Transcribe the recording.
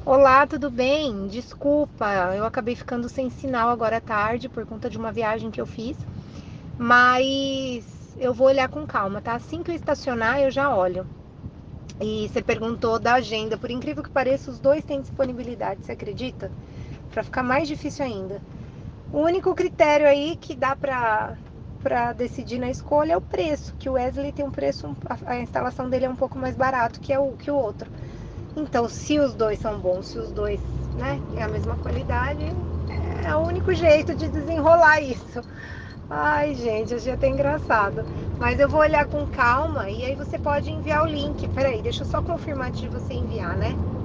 Olá, tudo bem? Desculpa, eu acabei ficando sem sinal agora à tarde por conta de uma viagem que eu fiz, mas eu vou olhar com calma, tá? Assim que eu estacionar, eu já olho. E você perguntou da agenda, por incrível que pareça, os dois têm disponibilidade, você acredita? Para ficar mais difícil ainda. O único critério aí que dá para decidir na escolha é o preço, que o Wesley tem um preço, a instalação dele é um pouco mais barato que o outro. Então, se os dois são bons, se os dois, né, têm a mesma qualidade, é o único jeito de desenrolar isso. Ai, gente, achei até engraçado. Mas eu vou olhar com calma e aí você pode enviar o link. Peraí, deixa eu só confirmar antes de você enviar, né?